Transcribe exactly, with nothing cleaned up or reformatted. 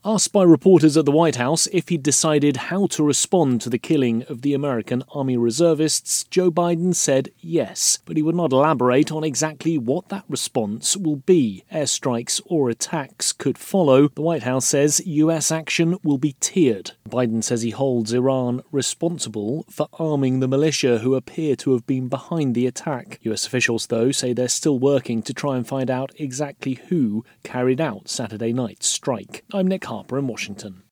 Asked by reporters at the White House if he'd decided how to respond to the killing of the American Army reservists, Joe Biden said yes, but he would not elaborate on exactly what that response will be. Airstrikes or attacks could follow. The White House says U S action will be tiered. Biden says he holds Iran responsible for arming the militia who appear to have been behind the attack. U S officials, though, say they're still working to try and find out exactly who carried out Saturday night's strike. I'm Nick Harper in Washington.